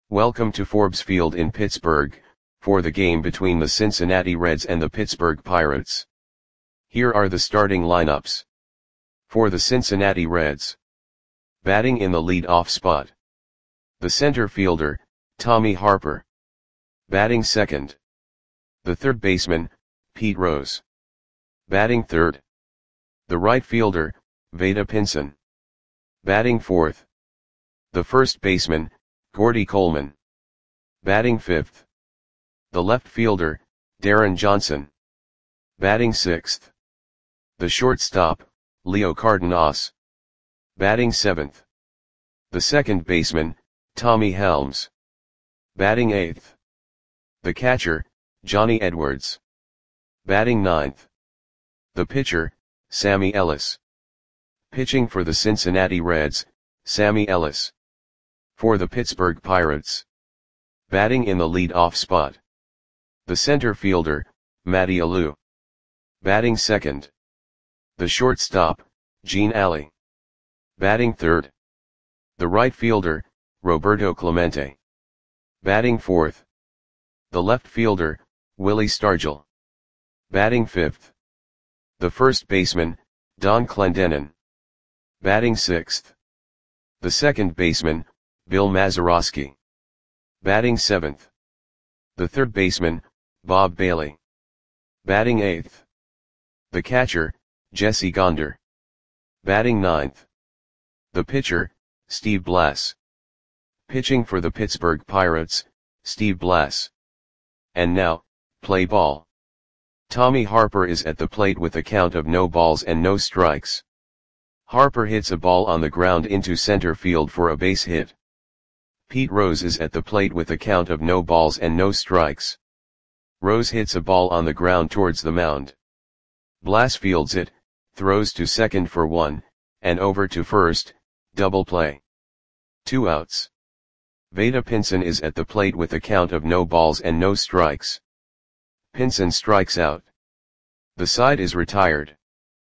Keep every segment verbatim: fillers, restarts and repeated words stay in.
Welcome to Forbes Field in Pittsburgh, for the game between the Cincinnati Reds and the Pittsburgh Pirates. Here are the starting lineups. For the Cincinnati Reds. Batting in the lead-off spot. The center fielder, Tommy Harper. Batting second. The third baseman, Pete Rose. Batting third. The right fielder, Vada Pinson. Batting fourth. The first baseman, Gordy Coleman. Batting fifth. The left fielder, Darren Johnson. Batting sixth. The shortstop, Leo Cardenas. Batting seventh. The second baseman, Tommy Helms. Batting eighth. The catcher, Johnny Edwards. Batting ninth. The pitcher, Sammy Ellis. Pitching for the Cincinnati Reds, Sammy Ellis. For the Pittsburgh Pirates. Batting in the lead-off spot. The center fielder, Matty Alou. Batting second. The shortstop, Gene Alley. Batting third. The right fielder, Roberto Clemente. Batting fourth. The left fielder, Willie Stargell. Batting fifth. The first baseman, Don Clendenon. Batting sixth. The second baseman, Bill Mazeroski. Batting seventh. The third baseman, Bob Bailey. Batting eighth. The catcher, Jesse Gonder. Batting ninth. The pitcher, Steve Blass. Pitching for the Pittsburgh Pirates, Steve Blass. And now, play ball. Tommy Harper is at the plate with a count of no balls and no strikes. Harper hits a ball on the ground into center field for a base hit. Pete Rose is at the plate with a count of no balls and no strikes. Rose hits a ball on the ground towards the mound. Blass fields it, throws to second for one, and over to first, double play. Two outs. Vada Pinson is at the plate with a count of no balls and no strikes. Pinson strikes out. The side is retired.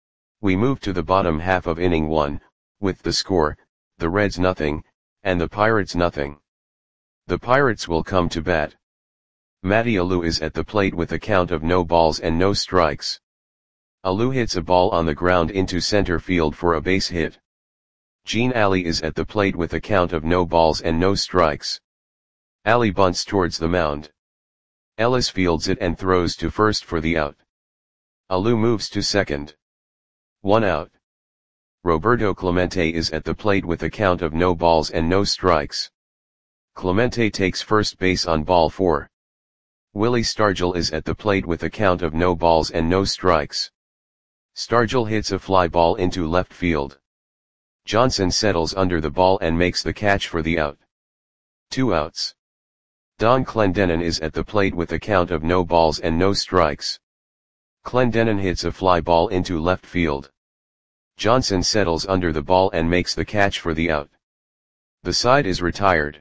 We move to the bottom half of inning one, with the score, the Reds nothing, and the Pirates nothing. The Pirates will come to bat. Matty Alou is at the plate with a count of no balls and no strikes. Alou hits a ball on the ground into center field for a base hit. Gene Alley is at the plate with a count of no balls and no strikes. Alley bunts towards the mound. Ellis fields it and throws to first for the out. Alou moves to second. One out. Roberto Clemente is at the plate with a count of no balls and no strikes. Clemente takes first base on ball four. Willie Stargell is at the plate with a count of no balls and no strikes. Stargell hits a fly ball into left field. Johnson settles under the ball and makes the catch for the out. Two outs. Don Clendenon is at the plate with a count of no balls and no strikes. Clendenon hits a fly ball into left field. Johnson settles under the ball and makes the catch for the out. The side is retired.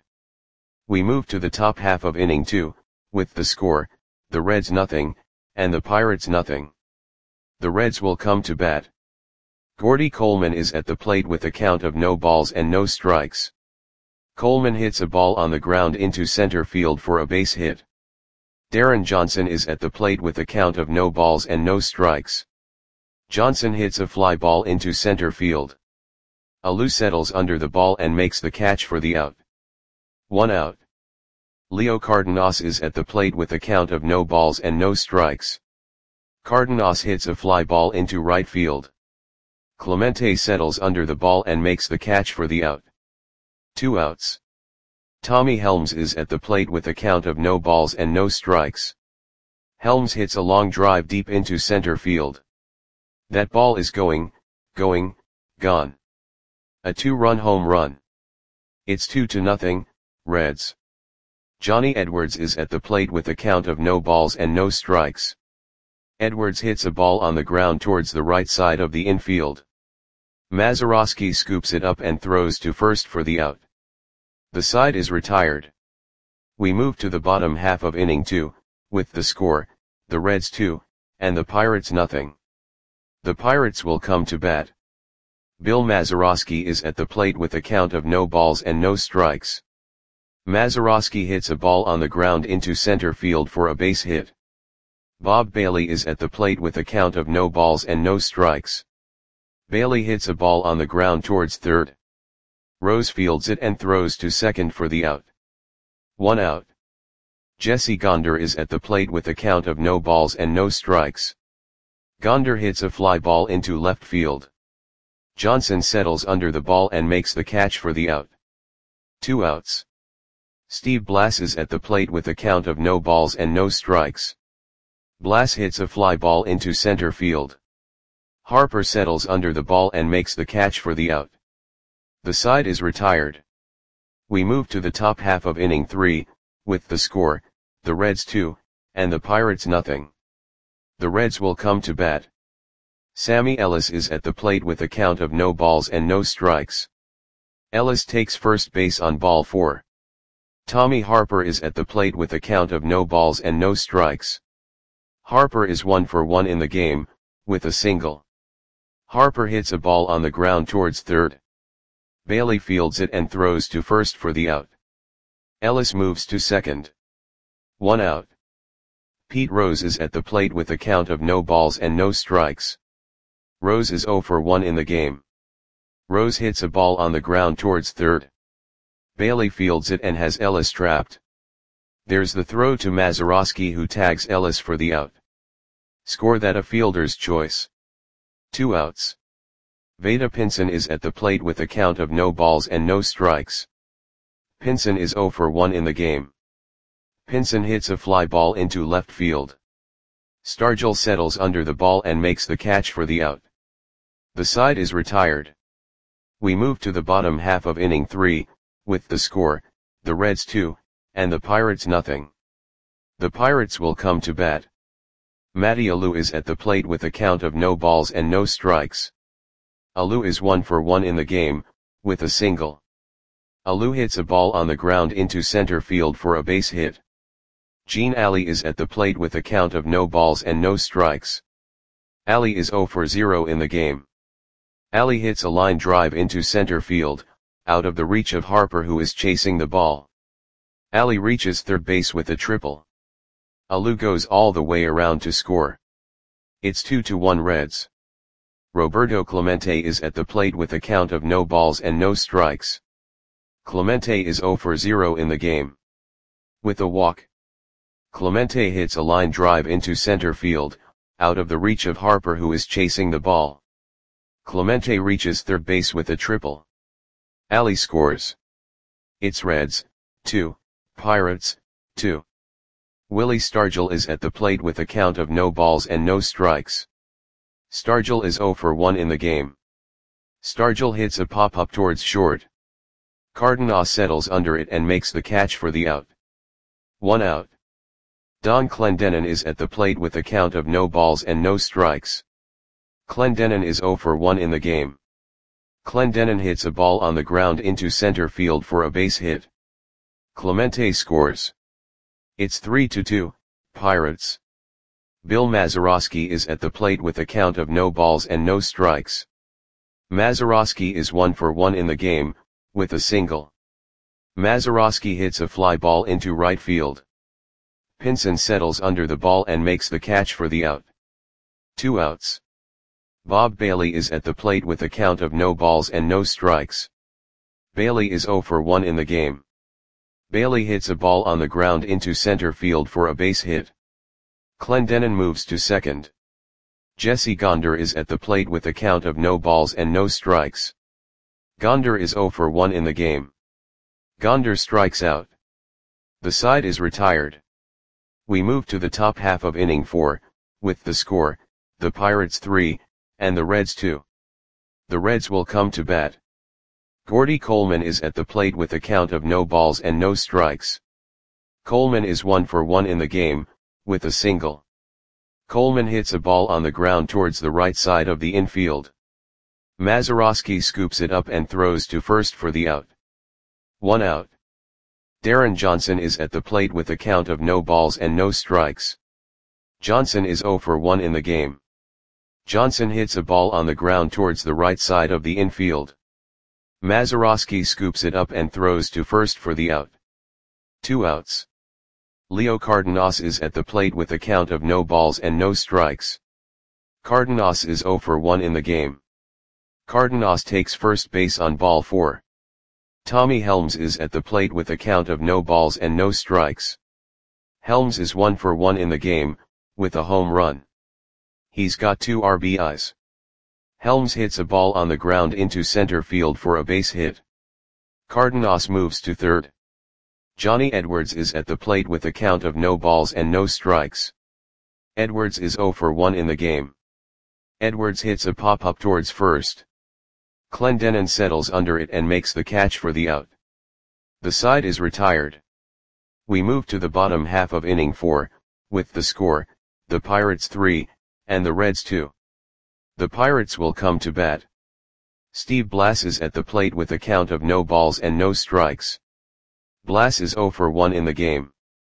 We move to the top half of inning two, with the score, the Reds nothing, and the Pirates nothing. The Reds will come to bat. Gordy Coleman is at the plate with a count of no balls and no strikes. Coleman hits a ball on the ground into center field for a base hit. Darren Johnson is at the plate with a count of no balls and no strikes. Johnson hits a fly ball into center field. Alou settles under the ball and makes the catch for the out. One out. Leo Cardenas is at the plate with a count of no balls and no strikes. Cardenas hits a fly ball into right field. Clemente settles under the ball and makes the catch for the out. Two outs. Tommy Helms is at the plate with a count of no balls and no strikes. Helms hits a long drive deep into center field. That ball is going, going, gone. A two-run home run. It's two to nothing, Reds. Johnny Edwards is at the plate with a count of no balls and no strikes. Edwards hits a ball on the ground towards the right side of the infield. Mazeroski scoops it up and throws to first for the out. The side is retired. We move to the bottom half of inning two, with the score, the Reds two, and the Pirates nothing. The Pirates will come to bat. Bill Mazeroski is at the plate with a count of no balls and no strikes. Mazeroski hits a ball on the ground into center field for a base hit. Bob Bailey is at the plate with a count of no balls and no strikes. Bailey hits a ball on the ground towards third. Rose fields it and throws to second for the out. One out. Jesse Gonder is at the plate with a count of no balls and no strikes. Gonder hits a fly ball into left field. Johnson settles under the ball and makes the catch for the out. Two outs. Steve Blass is at the plate with a count of no balls and no strikes. Blass hits a fly ball into center field. Harper settles under the ball and makes the catch for the out. The side is retired. We move to the top half of inning three, with the score, the Reds two, and the Pirates nothing. The Reds will come to bat. Sammy Ellis is at the plate with a count of no balls and no strikes. Ellis takes first base on ball four. Tommy Harper is at the plate with a count of no balls and no strikes. Harper is one for one in the game, with a single. Harper hits a ball on the ground towards third. Bailey fields it and throws to first for the out. Ellis moves to second. One out. Pete Rose is at the plate with a count of no balls and no strikes. Rose is zero for one in the game. Rose hits a ball on the ground towards third. Bailey fields it and has Ellis trapped. There's the throw to Mazeroski, who tags Ellis for the out. Score that a fielder's choice. Two outs. Vada Pinson is at the plate with a count of no balls and no strikes. Pinson is zero for one in the game. Pinson hits a fly ball into left field. Stargell settles under the ball and makes the catch for the out. The side is retired. We move to the bottom half of inning three, with the score, the Reds two, and the Pirates nothing. The Pirates will come to bat. Matty Alou is at the plate with a count of no balls and no strikes. Alou is one for one in the game, with a single. Alou hits a ball on the ground into center field for a base hit. Gene Alley is at the plate with a count of no balls and no strikes. Alley is zero for zero in the game. Alley hits a line drive into center field, out of the reach of Harper, who is chasing the ball. Alley reaches third base with a triple. Alou goes all the way around to score. It's two to one Reds. Roberto Clemente is at the plate with a count of no balls and no strikes. Clemente is zero for zero in the game. With a walk. Clemente hits a line drive into center field, out of the reach of Harper, who is chasing the ball. Clemente reaches third base with a triple. Alley scores. It's Reds, two, Pirates, two. Willie Stargell is at the plate with a count of no balls and no strikes. Stargell is zero for one in the game. Stargell hits a pop-up towards short. Cardenas settles under it and makes the catch for the out. One out. Don Clendenon is at the plate with a count of no balls and no strikes. Clendenon is zero for one in the game. Clendenon hits a ball on the ground into center field for a base hit. Clemente scores. It's three to two, Pirates. Bill Mazeroski is at the plate with a count of no balls and no strikes. Mazeroski is one for one in the game, with a single. Mazeroski hits a fly ball into right field. Pinson settles under the ball and makes the catch for the out. Two outs. Bob Bailey is at the plate with a count of no balls and no strikes. Bailey is zero for one in the game. Bailey hits a ball on the ground into center field for a base hit. Clendenon moves to second. Jesse Gonder is at the plate with a count of no balls and no strikes. Gonder is zero for one in the game. Gonder strikes out. The side is retired. We move to the top half of inning four, with the score, the Pirates three, and the Reds two. The Reds will come to bat. Gordy Coleman is at the plate with a count of no balls and no strikes. Coleman is one for one in the game, with a single. Coleman hits a ball on the ground towards the right side of the infield. Mazeroski scoops it up and throws to first for the out. One out. Darren Johnson is at the plate with a count of no balls and no strikes. Johnson is zero for one in the game. Johnson hits a ball on the ground towards the right side of the infield. Mazeroski scoops it up and throws to first for the out. Two outs. Leo Cardenas is at the plate with a count of no balls and no strikes. Cardenas is zero for one in the game. Cardenas takes first base on ball four. Tommy Helms is at the plate with a count of no balls and no strikes. Helms is one for one in the game, with a home run. He's got two R B Is. Helms hits a ball on the ground into center field for a base hit. Cardenas moves to third. Johnny Edwards is at the plate with a count of no balls and no strikes. Edwards is zero for one in the game. Edwards hits a pop-up towards first. Clendenon settles under it and makes the catch for the out. The side is retired. We move to the bottom half of inning four, with the score, the Pirates three, and the Reds two. The Pirates will come to bat. Steve Blass is at the plate with a count of no balls and no strikes. Blass is zero for one in the game.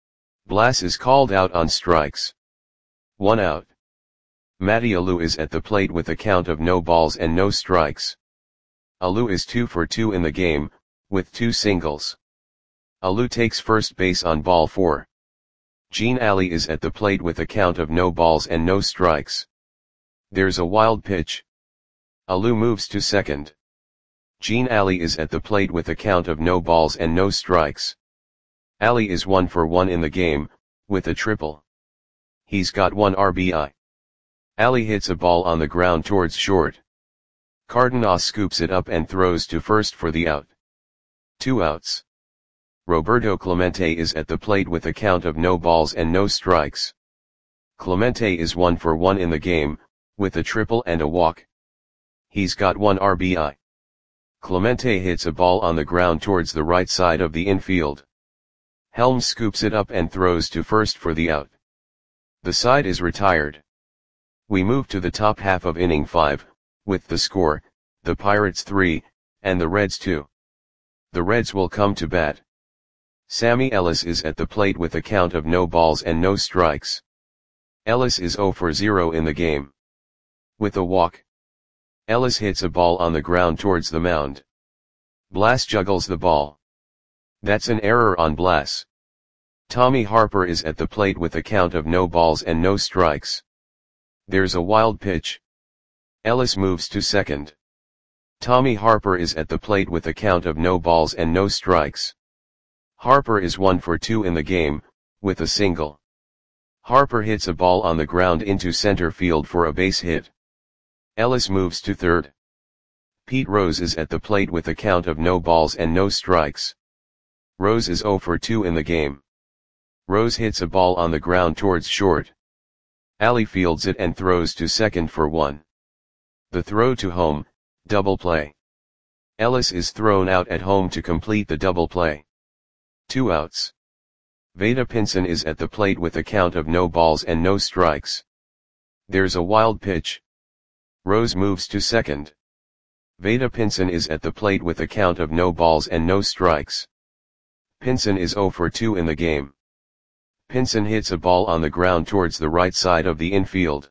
Blass is called out on strikes. One out. Matty Alou is at the plate with a count of no balls and no strikes. Alou is two for two in the game, with two singles. Alou takes first base on ball four. Gene Alley is at the plate with a count of no balls and no strikes. There's a wild pitch. Alou moves to second. Gene Alley is at the plate with a count of no balls and no strikes. Alley is one for one in the game, with a triple. He's got one R B I. Alley hits a ball on the ground towards short. Cardenas scoops it up and throws to first for the out. Two outs. Roberto Clemente is at the plate with a count of no balls and no strikes. Clemente is one for one in the game, with a triple and a walk. He's got one R B I. Clemente hits a ball on the ground towards the right side of the infield. Helms scoops it up and throws to first for the out. The side is retired. We move to the top half of inning five, with the score, the Pirates three, and the Reds two. The Reds will come to bat. Sammy Ellis is at the plate with a count of no balls and no strikes. Ellis is zero for zero in the game. With a walk. Ellis hits a ball on the ground towards the mound. Blass juggles the ball. That's an error on Blass. Tommy Harper is at the plate with a count of no balls and no strikes. There's a wild pitch. Ellis moves to second. Tommy Harper is at the plate with a count of no balls and no strikes. Harper is one for two in the game, with a single. Harper hits a ball on the ground into center field for a base hit. Ellis moves to third. Pete Rose is at the plate with a count of no balls and no strikes. Rose is zero for two in the game. Rose hits a ball on the ground towards short. Alley fields it and throws to second for one. The throw to home, double play. Ellis is thrown out at home to complete the double play. Two outs. Vada Pinson is at the plate with a count of no balls and no strikes. There's a wild pitch. Rose moves to second. Vada Pinson is at the plate with a count of no balls and no strikes. Pinson is zero for two in the game. Pinson hits a ball on the ground towards the right side of the infield.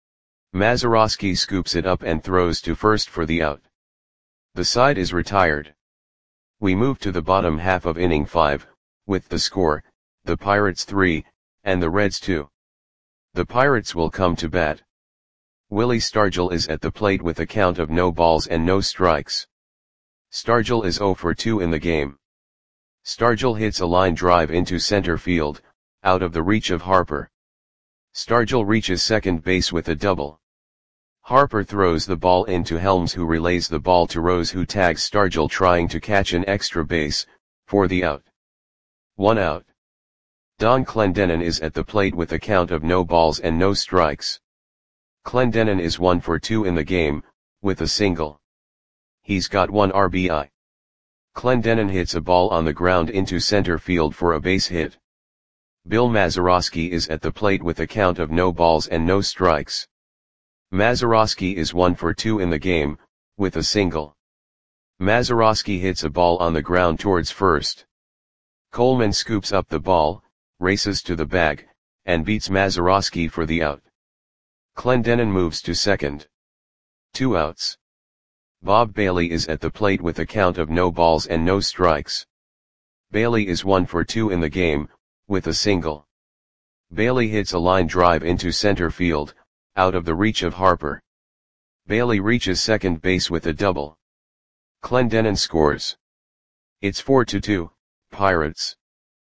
Mazeroski scoops it up and throws to first for the out. The side is retired. We move to the bottom half of inning five, with the score, the Pirates three, and the Reds two. The Pirates will come to bat. Willie Stargell is at the plate with a count of no balls and no strikes. Stargell is zero for two in the game. Stargell hits a line drive into center field, out of the reach of Harper. Stargell reaches second base with a double. Harper throws the ball into Helms, who relays the ball to Rose, who tags Stargell trying to catch an extra base, for the out. One out. Don Clendenon is at the plate with a count of no balls and no strikes. Clendenon is one for two in the game, with a single. He's got one R B I. Clendenon hits a ball on the ground into center field for a base hit. Bill Mazeroski is at the plate with a count of no balls and no strikes. Mazeroski is one for two in the game, with a single. Mazeroski hits a ball on the ground towards first. Coleman scoops up the ball, races to the bag, and beats Mazeroski for the out. Clendenon moves to second. Two outs. Bob Bailey is at the plate with a count of no balls and no strikes. Bailey is one for two in the game, with a single. Bailey hits a line drive into center field, out of the reach of Harper. Bailey reaches second base with a double. Clendenon scores. It's four to two, Pirates.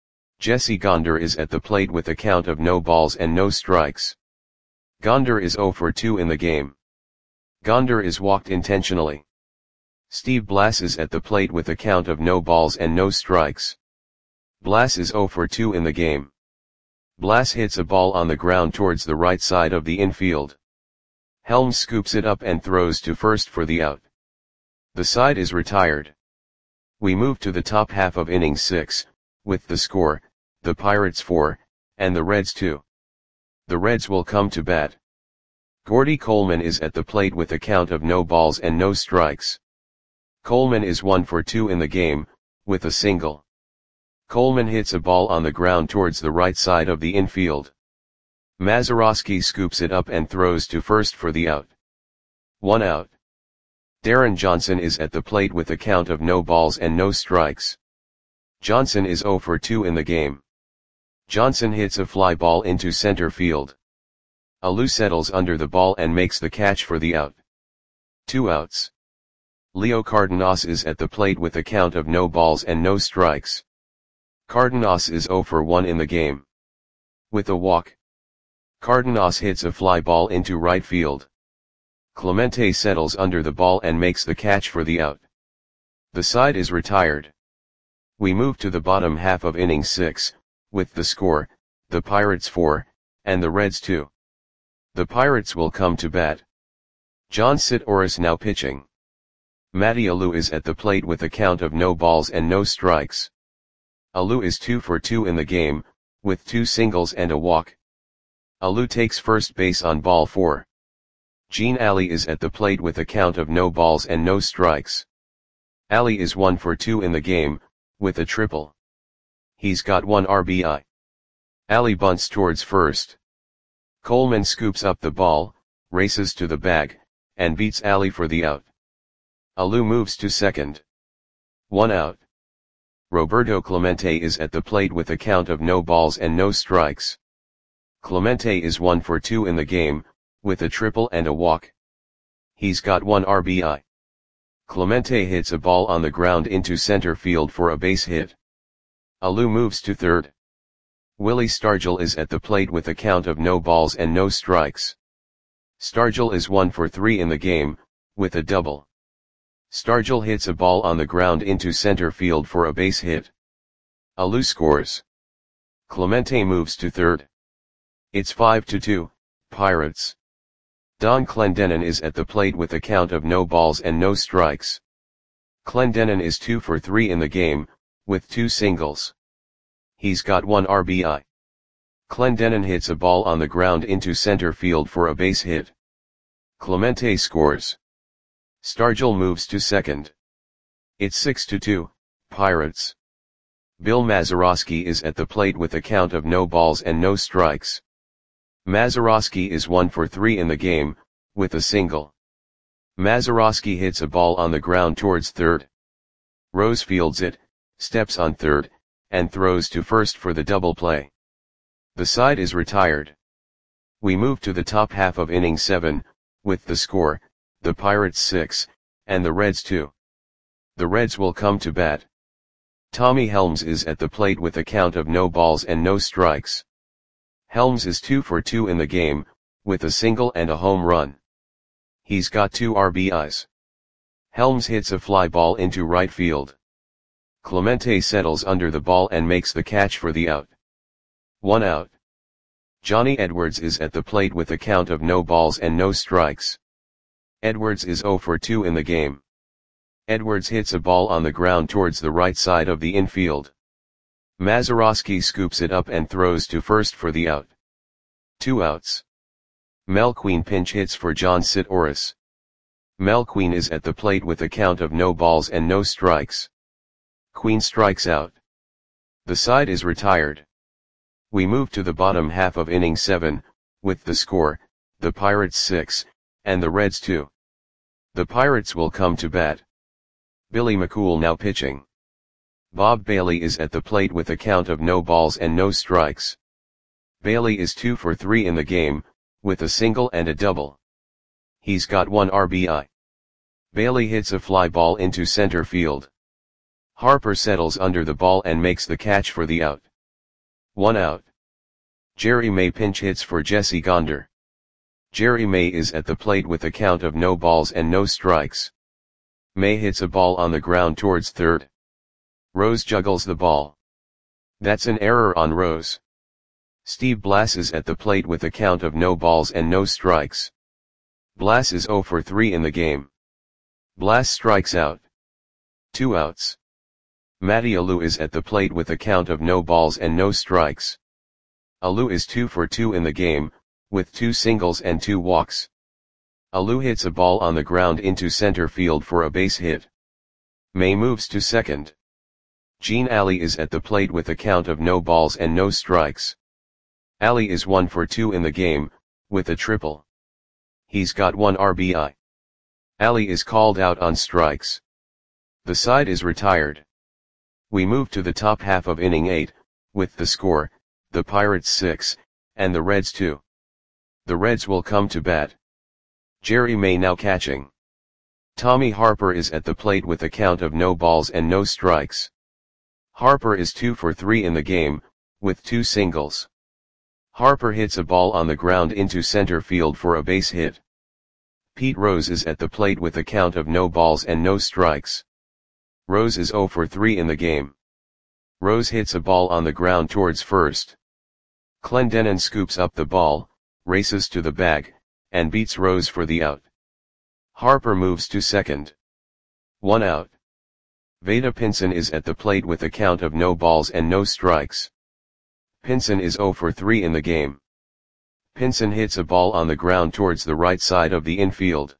Jesse Gonder is at the plate with a count of no balls and no strikes. Gonder is zero for two in the game. Gonder is walked intentionally. Steve Blass is at the plate with a count of no balls and no strikes. Blass is zero for two in the game. Blass hits a ball on the ground towards the right side of the infield. Helms scoops it up and throws to first for the out. The side is retired. We move to the top half of inning six, with the score, the Pirates four, and the Reds two. The Reds will come to bat. Gordy Coleman is at the plate with a count of no balls and no strikes. Coleman is one for two in the game, with a single. Coleman hits a ball on the ground towards the right side of the infield. Mazeroski scoops it up and throws to first for the out. One out. Darren Johnson is at the plate with a count of no balls and no strikes. Johnson is zero for two in the game. Johnson hits a fly ball into center field. Alou settles under the ball and makes the catch for the out. Two outs. Leo Cardenas is at the plate with a count of no balls and no strikes. Cardenas is zero for one in the game. With a walk. Cardenas hits a fly ball into right field. Clemente settles under the ball and makes the catch for the out. The side is retired. We move to the bottom half of inning six, with the score, the Pirates four, and the Reds two. The Pirates will come to bat. John Sitouris now pitching. Matty Alou is at the plate with a count of no balls and no strikes. Alou is two for two in the game, with two singles and a walk. Alou takes first base on ball four. Gene Ali is at the plate with a count of no balls and no strikes. Ali is one for two in the game, with a triple. He's got one R B I. Ali bunts towards first. Coleman scoops up the ball, races to the bag, and beats Ali for the out. Alou moves to second. One out. Roberto Clemente is at the plate with a count of no balls and no strikes. Clemente is one for two in the game, with a triple and a walk. He's got one R B I. Clemente hits a ball on the ground into center field for a base hit. Alou moves to third. Willie Stargell is at the plate with a count of no balls and no strikes. Stargell is one for three in the game, with a double. Stargell hits a ball on the ground into center field for a base hit. Alou scores. Clemente moves to third. It's five to two, Pirates. Don Clendenon is at the plate with a count of no balls and no strikes. Clendenon is two for three in the game, with two singles. He's got one R B I. Clendenon hits a ball on the ground into center field for a base hit. Clemente scores. Stargell moves to second. It's six to two, Pirates. Bill Mazeroski is at the plate with a count of no balls and no strikes. Mazeroski is one for three in the game, with a single. Mazeroski hits a ball on the ground towards third. Rose fields it, steps on third, and throws to first for the double play. The side is retired. We move to the top half of inning seven, with the score, the Pirates six, and the Reds two. The Reds will come to bat. Tommy Helms is at the plate with a count of no balls and no strikes. Helms is two for two in the game, with a single and a home run. He's got two R B Is. Helms hits a fly ball into right field. Clemente settles under the ball and makes the catch for the out. One out. Johnny Edwards is at the plate with a count of no balls and no strikes. Edwards is zero for two in the game. Edwards hits a ball on the ground towards the right side of the infield. Mazeroski scoops it up and throws to first for the out. Two outs. Mel Queen pinch hits for John Sitouris. Mel Queen is at the plate with a count of no balls and no strikes. Queen strikes out. The side is retired. We move to the bottom half of inning seven, with the score, the Pirates six, and the Reds two. The Pirates will come to bat. Billy McCool now pitching. Bob Bailey is at the plate with a count of no balls and no strikes. Bailey is two for three in the game, with a single and a double. He's got one R B I. Bailey hits a fly ball into center field. Harper settles under the ball and makes the catch for the out. One out. Jerry May pinch hits for Jesse Gonder. Jerry May is at the plate with a count of no balls and no strikes. May hits a ball on the ground towards third. Rose juggles the ball. That's an error on Rose. Steve Blass is at the plate with a count of no balls and no strikes. Blass is zero for three in the game. Blass strikes out. Two outs. Matty Alou is at the plate with a count of no balls and no strikes. Alou is two for two in the game, with two singles and two walks. Alou hits a ball on the ground into center field for a base hit. May moves to second. Gene Alley is at the plate with a count of no balls and no strikes. Alley is one for two in the game, with a triple. He's got one R B I. Alley is called out on strikes. The side is retired. We move to the top half of inning eight, with the score, the Pirates six, and the Reds two. The Reds will come to bat. Jerry May now catching. Tommy Harper is at the plate with a count of no balls and no strikes. Harper is two for three in the game, with two singles. Harper hits a ball on the ground into center field for a base hit. Pete Rose is at the plate with a count of no balls and no strikes. Rose is zero for three in the game. Rose hits a ball on the ground towards first. Clendenon scoops up the ball, races to the bag, and beats Rose for the out. Harper moves to second. One out. Vada Pinson is at the plate with a count of no balls and no strikes. Pinson is zero for three in the game. Pinson hits a ball on the ground towards the right side of the infield.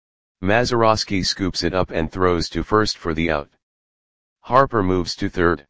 Mazeroski scoops it up and throws to first for the out. Harper moves to third.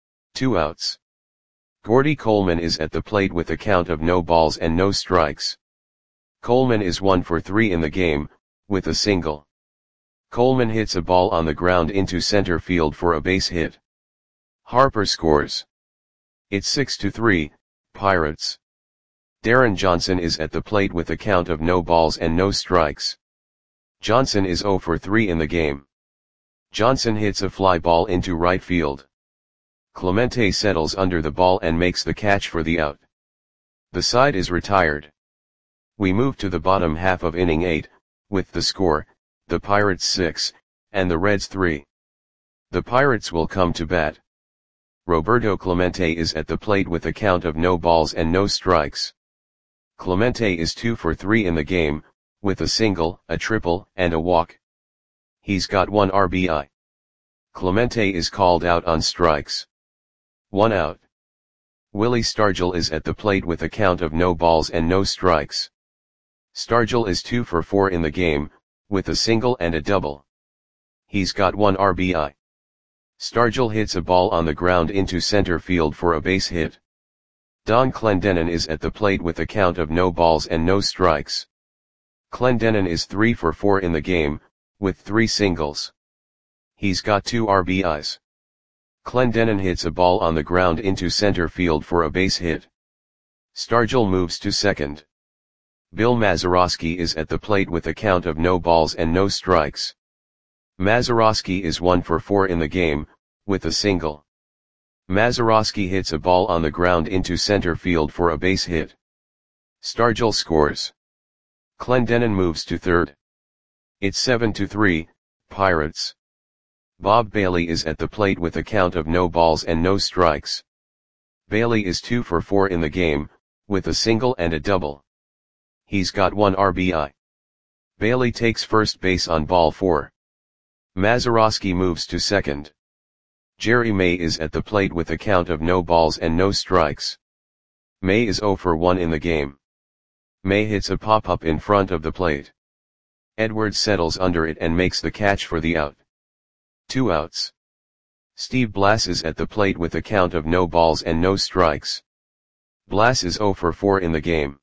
Two outs. Gordy Coleman is at the plate with a count of no balls and no strikes. Coleman is one for three in the game, with a single. Coleman hits a ball on the ground into center field for a base hit. Harper scores. It's six to three, Pirates. Darren Johnson is at the plate with a count of no balls and no strikes. Johnson is zero for three in the game. Johnson hits a fly ball into right field. Clemente settles under the ball and makes the catch for the out. The side is retired. We move to the bottom half of inning eight, with the score, the Pirates six, and the Reds three. The Pirates will come to bat. Roberto Clemente is at the plate with a count of no balls and no strikes. Clemente is two for three in the game, with a single, a triple, and a walk. He's got one R B I. Clemente is called out on strikes. One out. Willie Stargell is at the plate with a count of no balls and no strikes. Stargell is two for four in the game, with a single and a double. He's got one R B I. Stargell hits a ball on the ground into center field for a base hit. Don Clendenon is at the plate with a count of no balls and no strikes. Clendenon is three for four in the game, with three singles. He's got two R B Is. Clendenon hits a ball on the ground into center field for a base hit. Stargell moves to second. Bill Mazeroski is at the plate with a count of no balls and no strikes. Mazeroski is one for four in the game, with a single. Mazeroski hits a ball on the ground into center field for a base hit. Stargell scores. Clendenon moves to third. It's seven to three, Pirates. Bob Bailey is at the plate with a count of no balls and no strikes. Bailey is two for four in the game, with a single and a double. He's got one R B I. Bailey takes first base on ball four. Mazeroski moves to second. Jerry May is at the plate with a count of no balls and no strikes. May is zero for one in the game. May hits a pop-up in front of the plate. Edwards settles under it and makes the catch for the out. Two outs. Steve Blass is at the plate with a count of no balls and no strikes. Blass is zero for four in the game.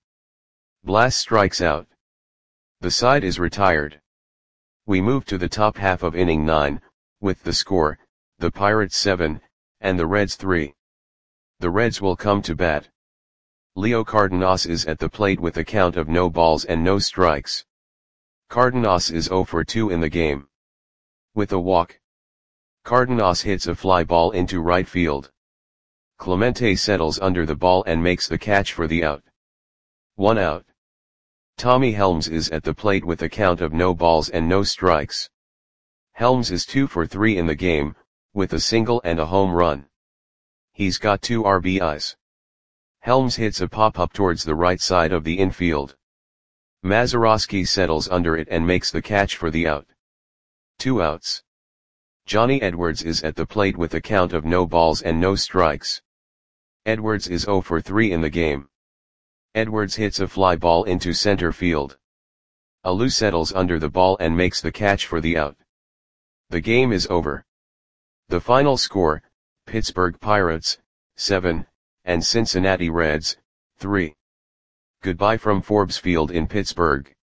Blass strikes out. The side is retired. We move to the top half of inning nine, with the score, the Pirates seven, and the Reds three. The Reds will come to bat. Leo Cardenas is at the plate with a count of no balls and no strikes. Cardenas is zero for two in the game. With a walk, Cardenas hits a fly ball into right field. Clemente settles under the ball and makes the catch for the out. One out. Tommy Helms is at the plate with a count of no balls and no strikes. Helms is two for three in the game, with a single and a home run. He's got two R B Is. Helms hits a pop-up towards the right side of the infield. Mazeroski settles under it and makes the catch for the out. Two outs. Johnny Edwards is at the plate with a count of no balls and no strikes. Edwards is zero for three in the game. Edwards hits a fly ball into center field. Alou settles under the ball and makes the catch for the out. The game is over. The final score, Pittsburgh Pirates, seven, and Cincinnati Reds, three. Goodbye from Forbes Field in Pittsburgh.